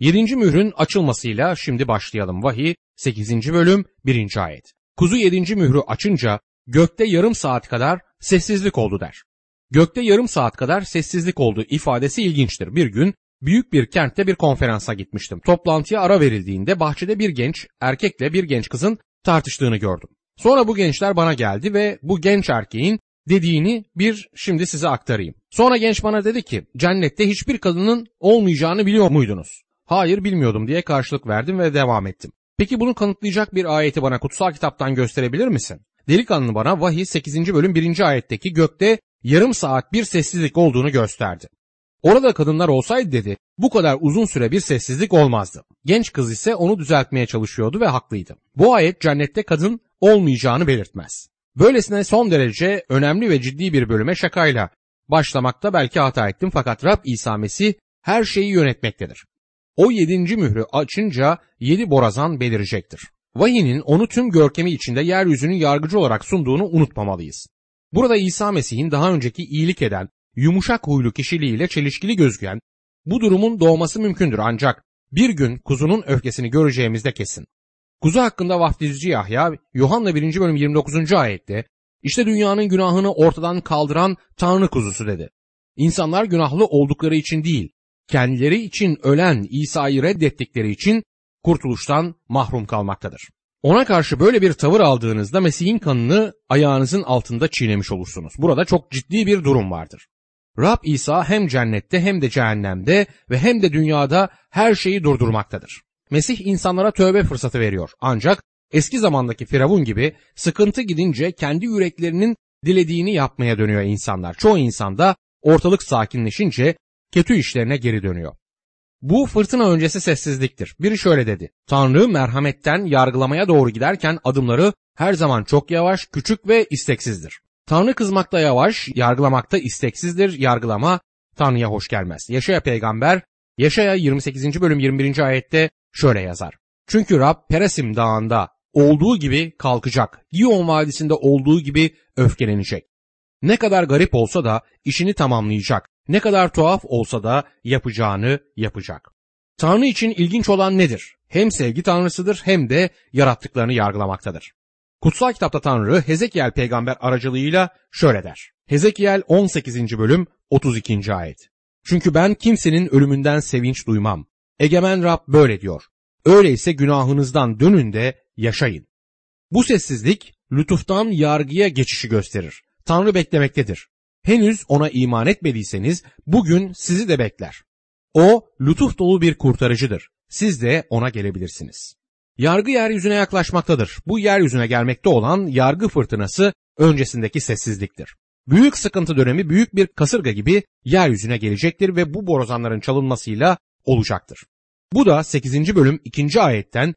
7. mührün açılmasıyla şimdi başlayalım. Vahiy 8. bölüm 1. ayet. Kuzu 7. mührü açınca gökte yarım saat kadar sessizlik oldu der. Gökte yarım saat kadar sessizlik oldu ifadesi ilginçtir. Bir gün büyük bir kentte bir konferansa gitmiştim. Toplantıya ara verildiğinde bahçede bir genç erkekle bir genç kızın tartıştığını gördüm. Sonra bu gençler bana geldi ve bu genç erkeğin dediğini şimdi size aktarayım. Sonra genç bana dedi ki, cennette hiçbir kadının olmayacağını biliyor muydunuz? Hayır, bilmiyordum diye karşılık verdim ve devam ettim. Peki bunu kanıtlayacak bir ayeti bana kutsal kitaptan gösterebilir misin? Delikanlı bana Vahiy 8. bölüm 1. ayetteki gökte yarım saat bir sessizlik olduğunu gösterdi. Orada kadınlar olsaydı dedi, bu kadar uzun süre bir sessizlik olmazdı. Genç kız ise onu düzeltmeye çalışıyordu ve haklıydı. Bu ayet cennette kadın olmayacağını belirtmez. Böylesine son derece önemli ve ciddi bir bölüme şakayla başlamakta belki hata ettim, fakat Rab İsa Mesih her şeyi yönetmektedir. O 7. mührü açınca 7 borazan belirecektir. Vahiy'nin onu tüm görkemi içinde yeryüzünün yargıcı olarak sunduğunu unutmamalıyız. Burada İsa Mesih'in daha önceki iyilik eden, yumuşak huylu kişiliğiyle çelişkili gözüken bu durumun doğması mümkündür, ancak bir gün kuzunun öfkesini göreceğimiz de kesin. Kuzu hakkında vaftizci Yahya, Yuhanna 1. bölüm 29. ayette, işte dünyanın günahını ortadan kaldıran Tanrı kuzusu dedi. İnsanlar günahlı oldukları için değil, kendileri için ölen İsa'yı reddettikleri için kurtuluştan mahrum kalmaktadır. Ona karşı böyle bir tavır aldığınızda Mesih'in kanını ayağınızın altında çiğnemiş olursunuz. Burada çok ciddi bir durum vardır. Rab İsa hem cennette hem de cehennemde ve hem de dünyada her şeyi durdurmaktadır. Mesih insanlara tövbe fırsatı veriyor. Ancak eski zamandaki Firavun gibi sıkıntı gidince kendi yüreklerinin dilediğini yapmaya dönüyor insanlar. Çoğu insan da ortalık sakinleşince kötü işlerine geri dönüyor. Bu fırtına öncesi sessizliktir. Biri şöyle dedi. Tanrı merhametten yargılamaya doğru giderken adımları her zaman çok yavaş, küçük ve isteksizdir. Tanrı kızmakta yavaş, yargılamakta isteksizdir. Yargılama Tanrı'ya hoş gelmez. Yeşaya peygamber, Yeşaya 28. bölüm 21. ayette şöyle yazar. Çünkü Rab Peresim dağında olduğu gibi kalkacak, Giyon vadisinde olduğu gibi öfkelenecek. Ne kadar garip olsa da işini tamamlayacak. Ne kadar tuhaf olsa da yapacağını yapacak. Tanrı için ilginç olan nedir? Hem sevgi tanrısıdır hem de yarattıklarını yargılamaktadır. Kutsal kitapta Tanrı Hezekiel peygamber aracılığıyla şöyle der. Hezekiel 18. bölüm 32. ayet. Çünkü ben kimsenin ölümünden sevinç duymam. Egemen Rab böyle diyor. Öyleyse günahınızdan dönün de yaşayın. Bu sessizlik lütuftan yargıya geçişi gösterir. Tanrı beklemektedir. Henüz ona iman etmediyseniz bugün sizi de bekler. O lütuf dolu bir kurtarıcıdır. Siz de ona gelebilirsiniz. Yargı yeryüzüne yaklaşmaktadır. Bu yeryüzüne gelmekte olan yargı fırtınası öncesindeki sessizliktir. Büyük sıkıntı dönemi büyük bir kasırga gibi yeryüzüne gelecektir ve bu borazanların çalınmasıyla olacaktır. Bu da 8. bölüm 2. ayetten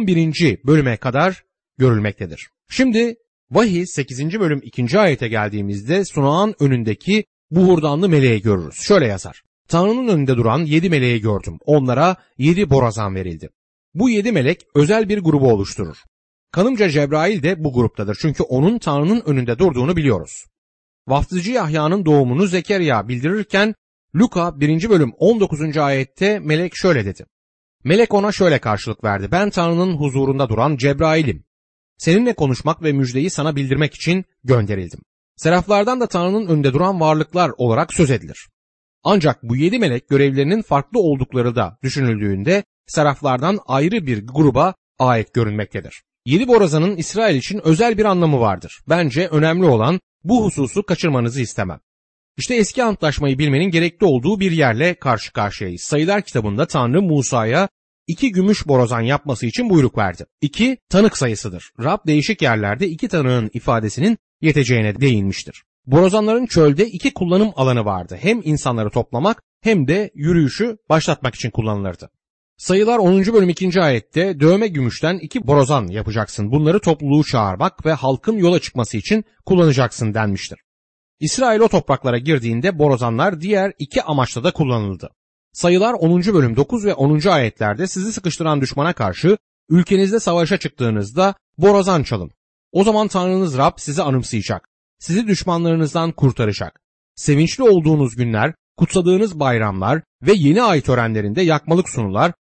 11. bölüme kadar görülmektedir. Şimdi Vahiy 8. bölüm 2. ayete geldiğimizde sunağın önündeki buhurdanlı meleği görürüz. Şöyle yazar. Tanrı'nın önünde duran 7 meleği gördüm. Onlara 7 borazan verildi. Bu 7 melek özel bir grubu oluşturur. Kanımca Cebrail de bu gruptadır. Çünkü onun Tanrı'nın önünde durduğunu biliyoruz. Vaftizci Yahya'nın doğumunu Zekeriya bildirirken Luka 1. bölüm 19. ayette melek şöyle dedi. Melek ona şöyle karşılık verdi. Ben Tanrı'nın huzurunda duran Cebrail'im. Seninle konuşmak ve müjdeyi sana bildirmek için gönderildim. Seraflardan da Tanrı'nın önünde duran varlıklar olarak söz edilir. Ancak bu 7 melek görevlerinin farklı oldukları da düşünüldüğünde seraflardan ayrı bir gruba ait görünmektedir. 7 borazanın İsrail için özel bir anlamı vardır. Bence önemli olan bu hususu kaçırmanızı istemem. İşte eski antlaşmayı bilmenin gerekli olduğu bir yerle karşı karşıyayız. Sayılar kitabında Tanrı Musa'ya 2 gümüş borazan yapması için buyruk verdi. 2 tanık sayısıdır. Rab değişik yerlerde 2 tanığın ifadesinin yeteceğine değinmiştir. Borazanların çölde 2 kullanım alanı vardı. Hem insanları toplamak hem de yürüyüşü başlatmak için kullanılırdı. Sayılar 10. bölüm 2. ayette dövme gümüşten 2 borazan yapacaksın. Bunları topluluğu çağırmak ve halkın yola çıkması için kullanacaksın denmiştir. İsrail o topraklara girdiğinde borazanlar diğer 2 amaçla da kullanıldı. Sayılar 10. bölüm 9 ve 10. ayetlerde sizi sıkıştıran düşmana karşı ülkenizde savaşa çıktığınızda borazan çalın. O zaman Tanrınız Rab sizi anımsayacak. Sizi düşmanlarınızdan kurtaracak. Sevinçli olduğunuz günler, kutsadığınız bayramlar ve yeni ay törenlerinde yakmalık sunular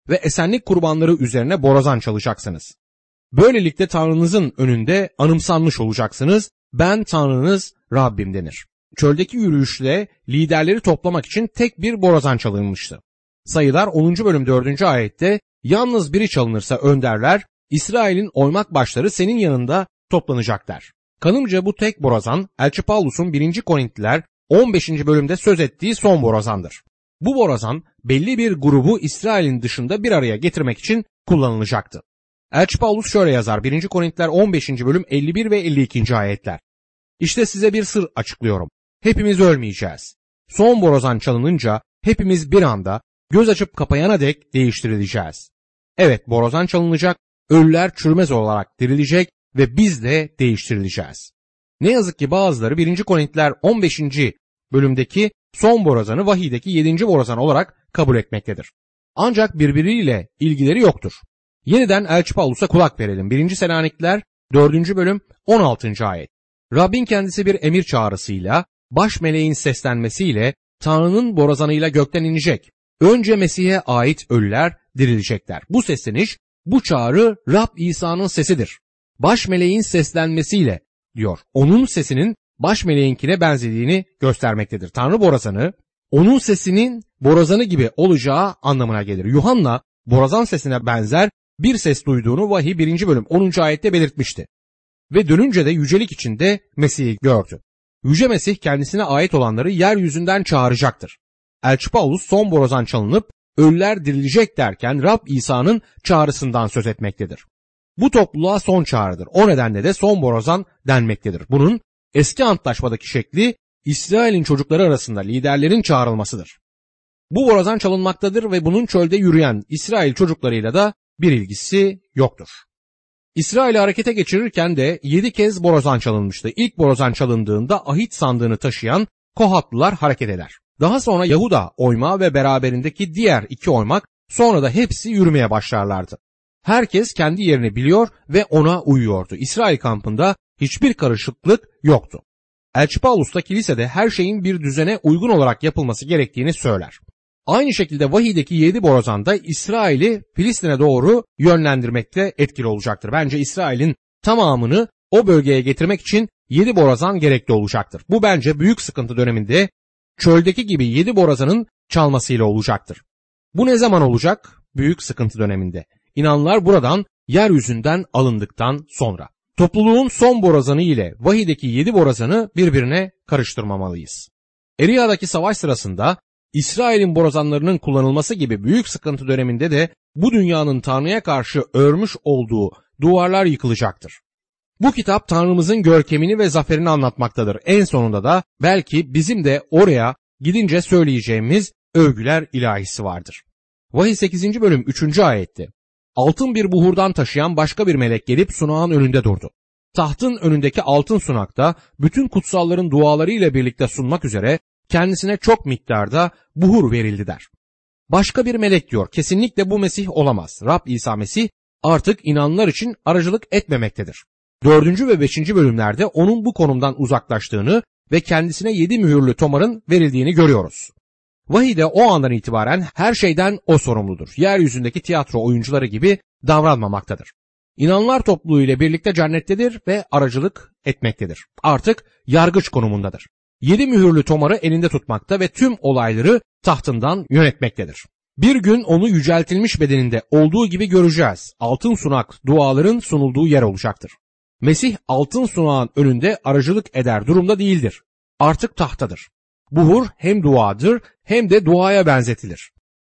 ve esenlik kurbanları üzerine borazan çalacaksınız. Böylelikle Tanrınızın önünde anımsanmış olacaksınız. Ben Tanrınız Rabbim denir. Çöldeki yürüyüşle liderleri toplamak için tek bir borazan çalınmıştı. Sayılar 10. bölüm 4. ayette yalnız biri çalınırsa önderler, İsrail'in oymak başları senin yanında toplanacaklar. Kanımca bu tek borazan Elçi Pavlus'un 1. Korintliler 15. bölümde söz ettiği son borazandır. Bu borazan belli bir grubu İsrail'in dışında bir araya getirmek için kullanılacaktı. Elçi Pavlus şöyle yazar 1. Korintliler 15. bölüm 51 ve 52. ayetler. İşte size bir sır açıklıyorum. Hepimiz ölmeyeceğiz. Son borazan çalınınca hepimiz bir anda göz açıp kapayana dek değiştirileceğiz. Evet, borazan çalınacak, ölüler çürümez olarak dirilecek ve biz de değiştirileceğiz. Ne yazık ki bazıları 1. Korintliler 15. bölümdeki son borazanı vahiydeki 7. borazan olarak kabul etmektedir. Ancak birbiriyle ilgileri yoktur. Yeniden Elçi Pavlus'a kulak verelim. 1. Selanikliler 4. bölüm 16. ayet. Rabbin kendisi bir emir çağrısıyla, baş meleğin seslenmesiyle, Tanrı'nın borazanıyla gökten inecek. Önce Mesih'e ait ölüler dirilecekler. Bu sesleniş, bu çağrı Rab İsa'nın sesidir. Baş meleğin seslenmesiyle diyor. Onun sesinin baş meleğinkine benzediğini göstermektedir. Tanrı borazanı, onun sesinin borazanı gibi olacağı anlamına gelir. Yuhanna, borazan sesine benzer bir ses duyduğunu vahiy 1. bölüm 10. ayette belirtmişti. Ve dönünce de yücelik içinde Mesih'i gördü. Yüce Mesih kendisine ait olanları yeryüzünden çağıracaktır. Elçi Pavlus son borazan çalınıp ölüler dirilecek derken Rab İsa'nın çağrısından söz etmektedir. Bu topluluğa son çağrıdır. O nedenle de son borazan denmektedir. Bunun eski antlaşmadaki şekli İsrail'in çocukları arasında liderlerin çağrılmasıdır. Bu borazan çalınmaktadır ve bunun çölde yürüyen İsrail çocuklarıyla da bir ilgisi yoktur. İsrail'i harekete geçirirken de 7 kez borazan çalınmıştı. İlk borazan çalındığında ahit sandığını taşıyan Kohatlılar hareket eder. Daha sonra Yahuda oymağı ve beraberindeki diğer 2 oymak, sonra da hepsi yürümeye başlarlardı. Herkes kendi yerini biliyor ve ona uyuyordu. İsrail kampında hiçbir karışıklık yoktu. Elçi Pavlus da kilisede her şeyin bir düzene uygun olarak yapılması gerektiğini söyler. Aynı şekilde vahiydeki 7 borazan da İsrail'i Filistin'e doğru yönlendirmekte etkili olacaktır. Bence İsrail'in tamamını o bölgeye getirmek için 7 borazan gerekli olacaktır. Bu bence büyük sıkıntı döneminde çöldeki gibi 7 borazanın çalmasıyla olacaktır. Bu ne zaman olacak? Büyük sıkıntı döneminde. İnanlar buradan yeryüzünden alındıktan sonra. Topluluğun son borazanı ile vahiydeki 7 borazanı birbirine karıştırmamalıyız. Eriya'daki savaş sırasında İsrail'in borazanlarının kullanılması gibi büyük sıkıntı döneminde de bu dünyanın Tanrı'ya karşı örmüş olduğu duvarlar yıkılacaktır. Bu kitap Tanrımızın görkemini ve zaferini anlatmaktadır. En sonunda da belki bizim de oraya gidince söyleyeceğimiz övgüler ilahisi vardır. Vahiy 8. bölüm 3. ayette. Altın bir buhurdan taşıyan başka bir melek gelip sunağın önünde durdu. Tahtın önündeki altın sunakta bütün kutsalların duaları ile birlikte sunmak üzere kendisine çok miktarda buhur verildi der. Başka bir melek diyor, kesinlikle bu Mesih olamaz. Rab İsa Mesih artık inananlar için aracılık etmemektedir. 4. ve 5. bölümlerde onun bu konumdan uzaklaştığını ve kendisine 7 mühürlü tomarın verildiğini görüyoruz. Vahiyde o andan itibaren her şeyden o sorumludur. Yeryüzündeki tiyatro oyuncuları gibi davranmamaktadır. İnananlar topluluğu ile birlikte cennettedir ve aracılık etmektedir. Artık yargıç konumundadır. 7 mühürlü tomarı elinde tutmakta ve tüm olayları tahtından yönetmektedir. Bir gün onu yüceltilmiş bedeninde olduğu gibi göreceğiz. Altın sunak duaların sunulduğu yer olacaktır. Mesih altın sunağın önünde aracılık eder durumda değildir. Artık tahtadır. Buhur hem duadır hem de duaya benzetilir.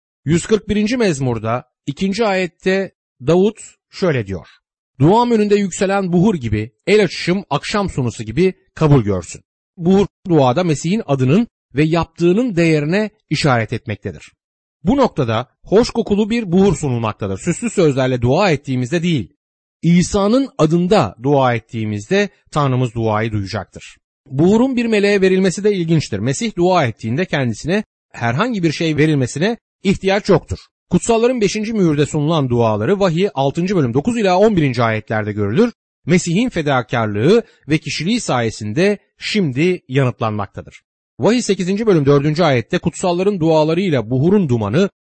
141. mezmurda 2. ayette Davut şöyle diyor. Duam önünde yükselen buhur gibi, el açışım akşam sunusu gibi kabul görsün. Buhur duada Mesih'in adının ve yaptığının değerine işaret etmektedir. Bu noktada hoş kokulu bir buhur sunulmaktadır. Süslü sözlerle dua ettiğimizde değil, İsa'nın adında dua ettiğimizde Tanrımız duayı duyacaktır. Buhurun bir meleğe verilmesi de ilginçtir. Mesih dua ettiğinde kendisine herhangi bir şey verilmesine ihtiyaç yoktur. Kutsalların 5. mühürde sunulan duaları Vahiy 6. bölüm 9 ila 11. ayetlerde görülür. Mesih'in fedakarlığı ve kişiliği sayesinde şimdi yanıtlanmaktadır. Vahiy 8. bölüm 4. ayette kutsalların dualarıyla buhurun dumanı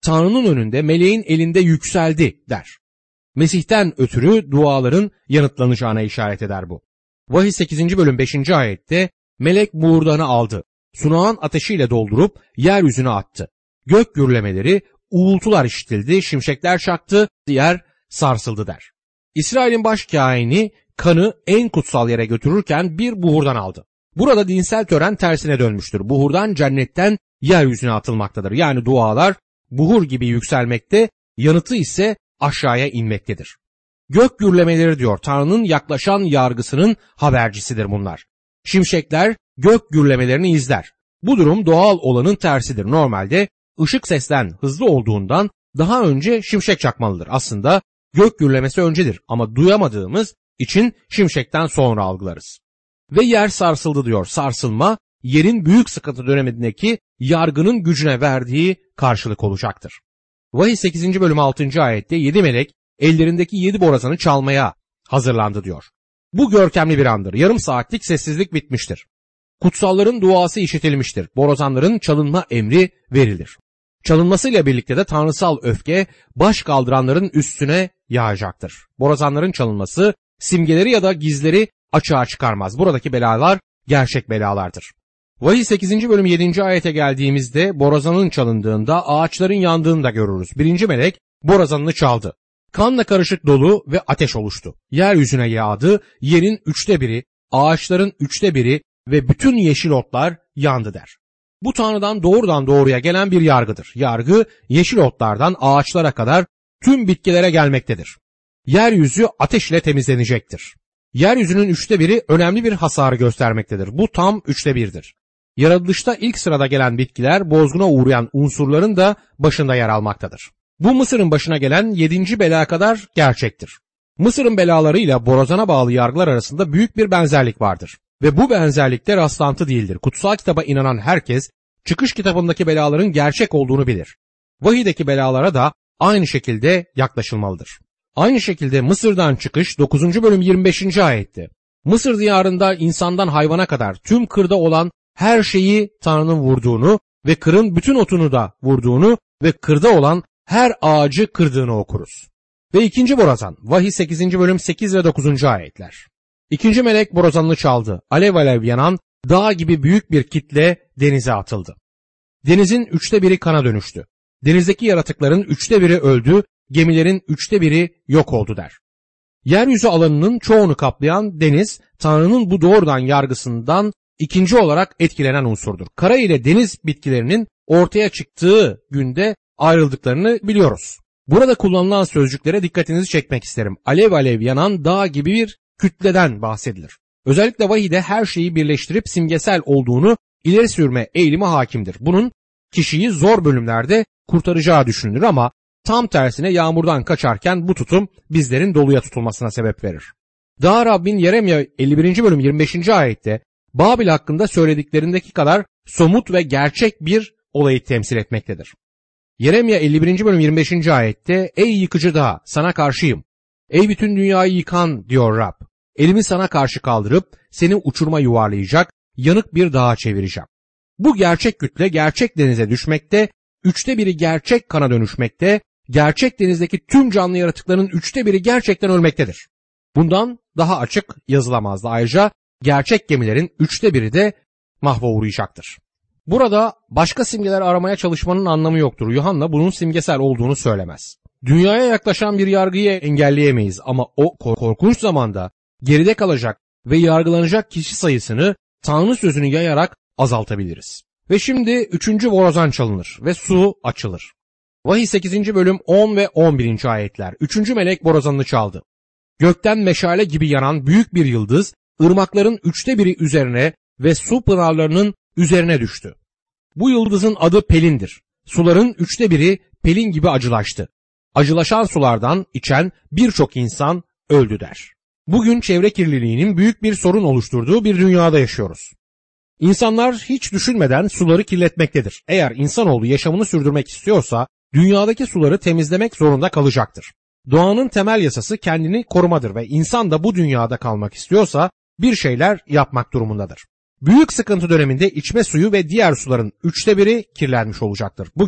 Tanrı'nın önünde meleğin elinde yükseldi der. Mesih'ten ötürü duaların yanıtlanacağına işaret eder bu. Vahiy 8. bölüm 5. ayette melek buğurdanı aldı. Sunağın ateşiyle doldurup yeryüzüne attı. Gök gürlemeleri, uğultular işitildi, şimşekler çaktı, yer sarsıldı der. İsrail'in başkâhini kanı en kutsal yere götürürken bir buhurdan aldı. Burada dinsel tören tersine dönmüştür. Buhurdan cennetten yeryüzüne atılmaktadır. Yani dualar buhur gibi yükselmekte, yanıtı ise aşağıya inmektedir. Gök gürlemeleri diyor, Tanrı'nın yaklaşan yargısının habercisidir bunlar. Şimşekler gök gürlemelerini izler. Bu durum doğal olanın tersidir. Normalde ışık sesten hızlı olduğundan daha önce şimşek çakmalıdır. Aslında gök gürlemesi öncedir ama duyamadığımız için şimşekten sonra algılarız. Ve yer sarsıldı diyor. Sarsılma, yerin büyük sıkıntı dönemindeki yargının gücüne verdiği karşılık olacaktır. Vahiy 8. bölüm 6. ayette 7 melek ellerindeki 7 borazanı çalmaya hazırlandı diyor. Bu görkemli bir andır. Yarım saatlik sessizlik bitmiştir. Kutsalların duası işitilmiştir. Borazanların çalınma emri verilir. Çalınmasıyla birlikte de tanrısal öfke baş kaldıranların üstüne yağacaktır. Borazanların çalınması simgeleri ya da gizleri açığa çıkarmaz. Buradaki belalar gerçek belalardır. Vahiy 8. bölüm 7. ayete geldiğimizde borazanın çalındığında ağaçların yandığını da görürüz. 1. melek borazanını çaldı. Kanla karışık dolu ve ateş oluştu. Yeryüzüne yağdı, yerin 1/3'ü, ağaçların 1/3'ü ve bütün yeşil otlar yandı der. Bu Tanrı'dan doğrudan doğruya gelen bir yargıdır. Yargı yeşil otlardan ağaçlara kadar tüm bitkilere gelmektedir. Yeryüzü ateş ile temizlenecektir. Yeryüzünün 1/3'ü önemli bir hasarı göstermektedir. Bu tam 1/3'dir. Yaratılışta ilk sırada gelen bitkiler bozguna uğrayan unsurların da başında yer almaktadır. Bu Mısır'ın başına gelen 7. bela kadar gerçektir. Mısır'ın belalarıyla borazana bağlı yargılar arasında büyük bir benzerlik vardır. Ve bu benzerlikte rastlantı değildir. Kutsal kitaba inanan herkes Çıkış kitabındaki belaların gerçek olduğunu bilir. Vahiydeki belalara da aynı şekilde yaklaşılmalıdır. Aynı şekilde Mısır'dan çıkış 9. bölüm 25. ayette. Mısır diyarında insandan hayvana kadar tüm kırda olan her şeyi Tanrı'nın vurduğunu ve kırın bütün otunu da vurduğunu ve kırda olan her ağacı kırdığını okuruz. Ve ikinci borazan, Vahiy 8. bölüm 8 ve 9. ayetler. İkinci melek borazanını çaldı. Alev alev yanan dağ gibi büyük bir kitle denize atıldı. Denizin 1/3'ü kana dönüştü. Denizdeki yaratıkların 1/3'ü öldü, gemilerin 1/3'ü yok oldu der. Yeryüzü alanının çoğunu kaplayan deniz, Tanrı'nın bu doğrudan yargısından ikinci olarak etkilenen unsurdur. Kara ile deniz bitkilerinin ortaya çıktığı günde ayrıldıklarını biliyoruz. Burada kullanılan sözcüklere dikkatinizi çekmek isterim. Alev alev yanan dağ gibi bir kütleden bahsedilir. Özellikle vahide her şeyi birleştirip simgesel olduğunu ileri sürme eğilimi hakimdir. Bunun kişiyi zor bölümlerde kurtaracağı düşünülür ama tam tersine yağmurdan kaçarken bu tutum bizlerin doluya tutulmasına sebep verir. Daha Rabbin Yeremya 51. bölüm 25. ayette Babil hakkında söylediklerindeki kadar somut ve gerçek bir olayı temsil etmektedir. Yeremya 51. bölüm 25. ayette ey yıkıcı dağ sana karşıyım. Ey bütün dünyayı yıkan diyor Rab. Elimi sana karşı kaldırıp seni uçuruma yuvarlayacak, yanık bir dağa çevireceğim. Bu gerçek kütle gerçek denize düşmekte, 1/3'ü gerçek kana dönüşmekte, gerçek denizdeki tüm canlı yaratıkların 1/3'ü gerçekten ölmektedir. Bundan daha açık yazılamazdı. Ayrıca gerçek gemilerin 1/3'ü de mahva uğrayacaktır. Burada başka simgeler aramaya çalışmanın anlamı yoktur. Yuhanna bunun simgesel olduğunu söylemez. Dünyaya yaklaşan bir yargıyı engelleyemeyiz ama o korkunç zamanda geride kalacak ve yargılanacak kişi sayısını Tanrı sözünü yayarak azaltabiliriz. Ve şimdi 3. borazan çalınır ve su açılır. Vahiy 8. bölüm 10 ve 11. ayetler. 3. melek borazanını çaldı. Gökten meşale gibi yanan büyük bir yıldız ırmakların 1/3 üzerine ve su pınarlarının üzerine düştü. Bu yıldızın adı Pelin'dir. Suların 1/3 Pelin gibi acılaştı. Acılaşan sulardan içen birçok insan öldü der. Bugün çevre kirliliğinin büyük bir sorun oluşturduğu bir dünyada yaşıyoruz. İnsanlar hiç düşünmeden suları kirletmektedir. Eğer insanoğlu yaşamını sürdürmek istiyorsa dünyadaki suları temizlemek zorunda kalacaktır. Doğanın temel yasası kendini korumadır ve insan da bu dünyada kalmak istiyorsa bir şeyler yapmak durumundadır. Büyük sıkıntı döneminde içme suyu ve diğer suların 1/3 kirlenmiş olacaktır. Bugün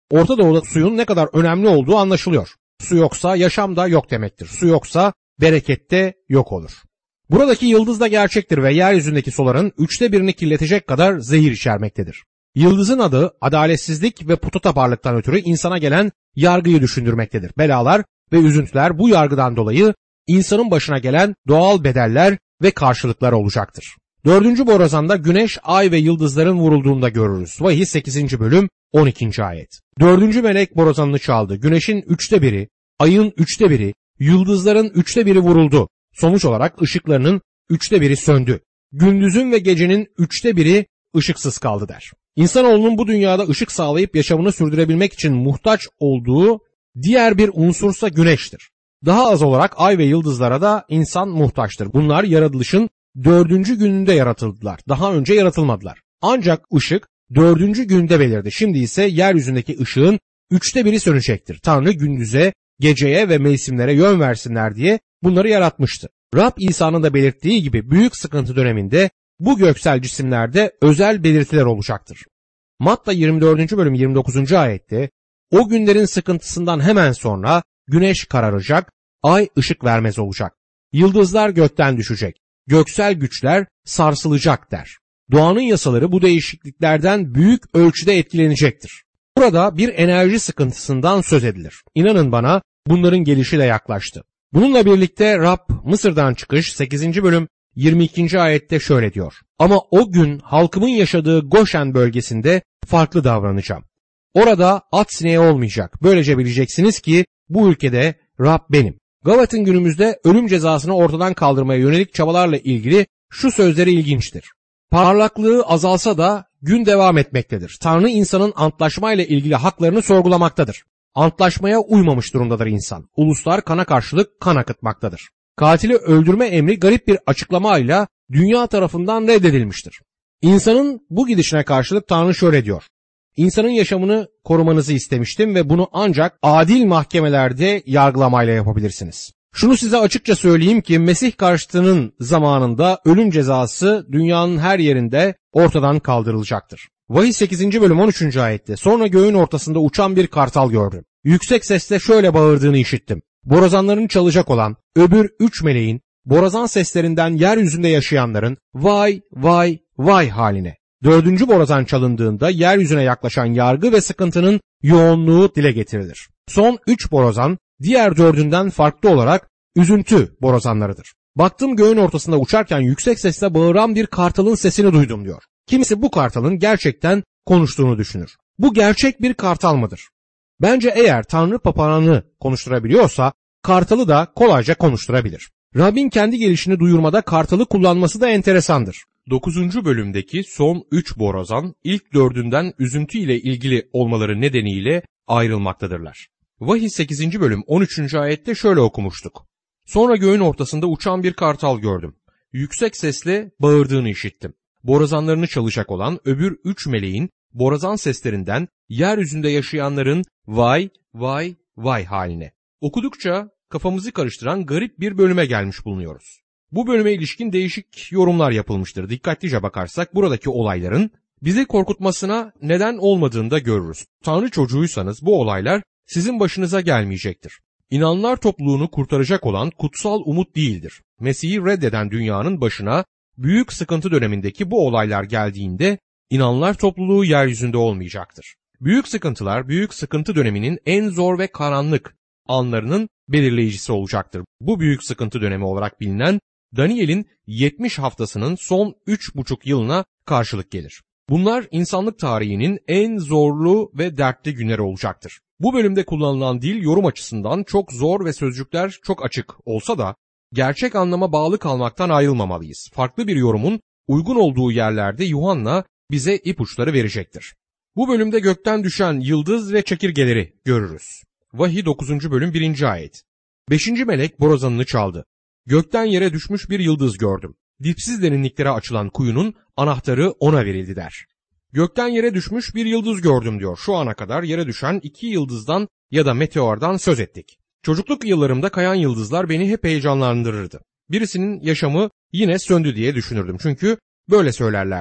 Orta Doğu'da suyun ne kadar önemli olduğu anlaşılıyor. Su yoksa yaşam da yok demektir. Su yoksa bereket de yok olur. Buradaki yıldız da gerçektir ve yeryüzündeki suların 1/3'ünü kirletecek kadar zehir içermektedir. Yıldızın adı adaletsizlik ve putataparlıktan ötürü insana gelen yargıyı düşündürmektedir. Belalar ve üzüntüler bu yargıdan dolayı insanın başına gelen doğal bedeller ve karşılıklar olacaktır. 4. borazanda güneş, ay ve yıldızların vurulduğunda görürüz. Vahiy 8. bölüm 12. ayet. 4. melek borazanını çaldı. Güneşin 1/3'ü, ayın 1/3'ü, yıldızların 1/3'ü vuruldu. Sonuç olarak ışıklarının 1/3'ü söndü. Gündüzün ve gecenin 1/3'ü ışıksız kaldı der. İnsanoğlunun bu dünyada ışık sağlayıp yaşamını sürdürebilmek için muhtaç olduğu diğer bir unsursa güneştir. Daha az olarak ay ve yıldızlara da insan muhtaçtır. Bunlar yaratılışın 4. gününde yaratıldılar. Daha önce yaratılmadılar. Ancak ışık 4. günde belirdi. Şimdi ise yeryüzündeki ışığın 1/3'ü sönecektir. Tanrı gündüze, geceye ve mevsimlere yön versinler diye bunları yaratmıştı. Rab İsa'nın da belirttiği gibi büyük sıkıntı döneminde bu göksel cisimlerde özel belirtiler olacaktır. Matta 24. bölüm 29. ayette o günlerin sıkıntısından hemen sonra güneş kararacak, ay ışık vermez olacak. Yıldızlar gökten düşecek, göksel güçler sarsılacak der. Doğanın yasaları bu değişikliklerden büyük ölçüde etkilenecektir. Burada bir enerji sıkıntısından söz edilir. İnanın bana bunların gelişi de yaklaştı. Bununla birlikte Rab Mısır'dan çıkış 8. bölüm 22. ayette şöyle diyor. Ama o gün halkımın yaşadığı Goşen bölgesinde farklı davranacağım. Orada at sineği olmayacak. Böylece bileceksiniz ki bu ülkede Rab benim. Galat'ın günümüzde ölüm cezasını ortadan kaldırmaya yönelik çabalarla ilgili şu sözleri ilginçtir. Parlaklığı azalsa da gün devam etmektedir. Tanrı insanın antlaşmayla ilgili haklarını sorgulamaktadır. Antlaşmaya uymamış durumdadır insan. Uluslar kana karşılık kan akıtmaktadır. Katili öldürme emri garip bir açıklamayla dünya tarafından reddedilmiştir. İnsanın bu gidişine karşılık Tanrı şöyle diyor. İnsanın yaşamını korumanızı istemiştim ve bunu ancak adil mahkemelerde yargılamayla yapabilirsiniz. Şunu size açıkça söyleyeyim ki Mesih karşıtının zamanında ölüm cezası dünyanın her yerinde ortadan kaldırılacaktır. Vahiy 8. bölüm 13. ayette sonra göğün ortasında uçan bir kartal gördüm. Yüksek sesle şöyle bağırdığını işittim. Borazanlarını çalacak olan öbür 3 meleğin borazan seslerinden yeryüzünde yaşayanların vay vay vay haline. 4. borazan çalındığında yeryüzüne yaklaşan yargı ve sıkıntının yoğunluğu dile getirilir. Son 3 borazan diğer 4'ünden farklı olarak üzüntü borazanlarıdır. Baktım göğün ortasında uçarken yüksek sesle bağıran bir kartalın sesini duydum diyor. Kimisi bu kartalın gerçekten konuştuğunu düşünür. Bu gerçek bir kartal mıdır? Bence eğer Tanrı papağanı konuşturabiliyorsa kartalı da kolayca konuşturabilir. Rabbin kendi gelişini duyurmada kartalı kullanması da enteresandır. 9. bölümdeki son 3 borazan ilk 4'ünden üzüntü ile ilgili olmaları nedeniyle ayrılmaktadırlar. Vahiy 8. bölüm 13. ayette şöyle okumuştuk. Sonra göğün ortasında uçan bir kartal gördüm. Yüksek sesle bağırdığını işittim. Borazanlarını çalacak olan öbür 3 meleğin borazan seslerinden yeryüzünde yaşayanların vay vay vay haline. Okudukça kafamızı karıştıran garip bir bölüme gelmiş bulunuyoruz. Bu bölüme ilişkin değişik yorumlar yapılmıştır. Dikkatlice bakarsak buradaki olayların bizi korkutmasına neden olmadığını da görürüz. Tanrı çocuğuysanız bu olaylar sizin başınıza gelmeyecektir. İnananlar topluluğunu kurtaracak olan kutsal umut değildir. Mesih'i reddeden dünyanın başına büyük sıkıntı dönemindeki bu olaylar geldiğinde inananlar topluluğu yeryüzünde olmayacaktır. Büyük sıkıntılar, büyük sıkıntı döneminin en zor ve karanlık anlarının belirleyicisi olacaktır. Bu büyük sıkıntı dönemi olarak bilinen Daniel'in 70 haftasının son 3,5 yılına karşılık gelir. Bunlar insanlık tarihinin en zorlu ve dertli günleri olacaktır. Bu bölümde kullanılan dil yorum açısından çok zor ve sözcükler çok açık olsa da gerçek anlama bağlı kalmaktan ayrılmamalıyız. Farklı bir yorumun uygun olduğu yerlerde Yuhanna bize ipuçları verecektir. Bu bölümde gökten düşen yıldız ve çekirgeleri görürüz. Vahiy 9. bölüm 1. ayet. 5. melek borazanını çaldı. Gökten yere düşmüş bir yıldız gördüm. Dipsiz derinliklere açılan kuyunun anahtarı ona verildi der. Gökten yere düşmüş bir yıldız gördüm diyor. Şu ana kadar yere düşen 2 yıldızdan ya da meteordan söz ettik. Çocukluk yıllarımda kayan yıldızlar beni hep heyecanlandırırdı. Birisinin yaşamı yine söndü diye düşünürdüm çünkü böyle söylerlerdi.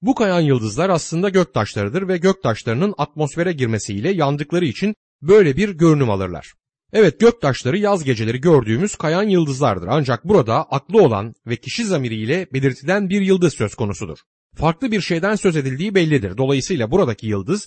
Bu kayan yıldızlar aslında göktaşlarıdır ve göktaşlarının atmosfere girmesiyle yandıkları için böyle bir görünüm alırlar. Evet, göktaşları yaz geceleri gördüğümüz kayan yıldızlardır, ancak burada aklı olan ve kişi zamiriyle belirtilen bir yıldız söz konusudur. Farklı bir şeyden söz edildiği bellidir. Dolayısıyla buradaki yıldız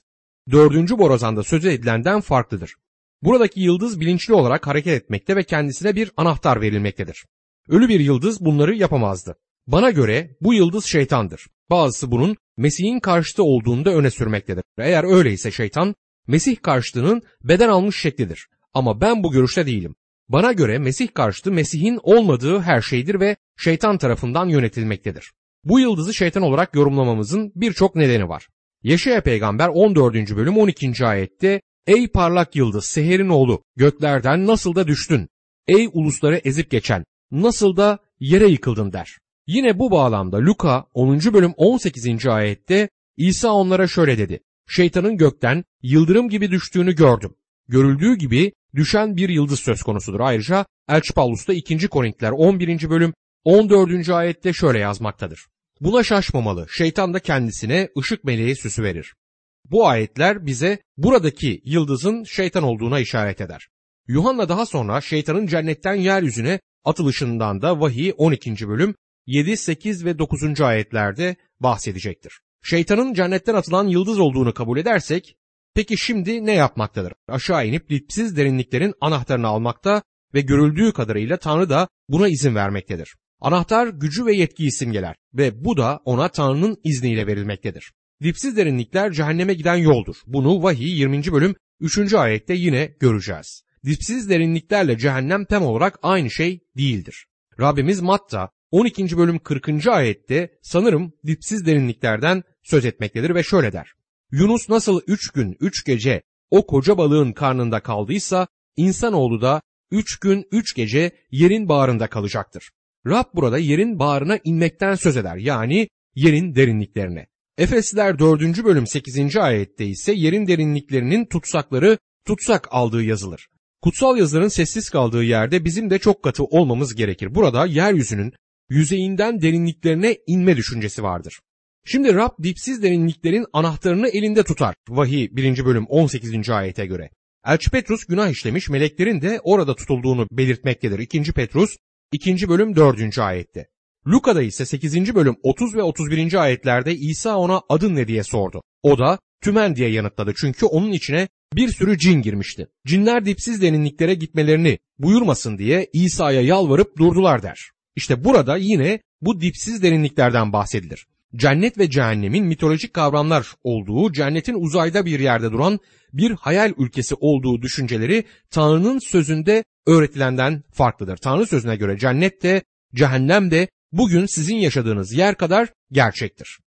4. borazanda söz edilenden farklıdır. Buradaki yıldız bilinçli olarak hareket etmekte ve kendisine bir anahtar verilmektedir. Ölü bir yıldız bunları yapamazdı. Bana göre bu yıldız şeytandır. Bazısı bunun Mesih'in karşıtı olduğunu da öne sürmektedir. Eğer öyleyse şeytan Mesih karşıtının beden almış şeklidir. Ama ben bu görüşte değilim. Bana göre Mesih karşıtı Mesih'in olmadığı her şeydir ve şeytan tarafından yönetilmektedir. Bu yıldızı şeytan olarak yorumlamamızın birçok nedeni var. Yeşaya peygamber 14. bölüm 12. ayette "Ey parlak yıldız, Seher'in oğlu, göklerden nasıl da düştün? Ey ulusları ezip geçen, nasıl da yere yıkıldın?" der. Yine bu bağlamda Luka 10. bölüm 18. ayette İsa onlara şöyle dedi: "Şeytanın gökten yıldırım gibi düştüğünü gördüm." Görüldüğü gibi düşen bir yıldız söz konusudur. Ayrıca Elçi Pavlus da 2. Korintiler 11. bölüm 14. ayette şöyle yazmaktadır: "Buna şaşmamalı, şeytan da kendisine ışık meleği süsü verir." Bu ayetler bize buradaki yıldızın şeytan olduğuna işaret eder. Yuhanna daha sonra şeytanın cennetten yeryüzüne atılışından da Vahiy 12. bölüm 7, 8 ve 9. ayetlerde bahsedecektir. Şeytanın cennetten atılan yıldız olduğunu kabul edersek, peki şimdi ne yapmaktadır? Aşağı inip dipsiz derinliklerin anahtarını almakta ve görüldüğü kadarıyla Tanrı da buna izin vermektedir. Anahtar gücü ve yetkiyi simgeler ve bu da ona Tanrı'nın izniyle verilmektedir. Dipsiz derinlikler cehenneme giden yoldur. Bunu Vahiy 20. bölüm 3. ayette yine göreceğiz. Dipsiz derinliklerle cehennem tam olarak aynı şey değildir. Rabbimiz Matta 12. bölüm 40. ayette sanırım dipsiz derinliklerden söz etmektedir ve şöyle der: "Yunus nasıl 3 gün 3 gece o koca balığın karnında kaldıysa insanoğlu da 3 gün 3 gece yerin bağrında kalacaktır." Rab burada yerin bağrına inmekten söz eder, yani yerin derinliklerine. Efesliler 4. bölüm 8. ayette ise yerin derinliklerinin tutsakları tutsak aldığı yazılır. Kutsal yazıların sessiz kaldığı yerde bizim de çok katı olmamız gerekir. Burada yeryüzünün yüzeyinden derinliklerine inme düşüncesi vardır. Şimdi Rab dipsiz derinliklerin anahtarını elinde tutar. Vahiy 1. bölüm 18. ayete göre. Elçi Petrus günah işlemiş meleklerin de orada tutulduğunu belirtmektedir. 2. Petrus 2. bölüm 4. ayette. Luka'da ise 8. bölüm 30 ve 31. ayetlerde İsa ona adın ne diye sordu. O da Tümen diye yanıtladı, çünkü onun içine bir sürü cin girmişti. Cinler dipsiz derinliklere gitmelerini buyurmasın diye İsa'ya yalvarıp durdular der. İşte burada yine bu dipsiz derinliklerden bahsedilir. Cennet ve cehennemin mitolojik kavramlar olduğu, cennetin uzayda bir yerde duran bir hayal ülkesi olduğu düşünceleri Tanrı'nın sözünde öğretilenden farklıdır. Tanrı sözüne göre cennet de cehennem de bugün sizin yaşadığınız yer kadar gerçektir.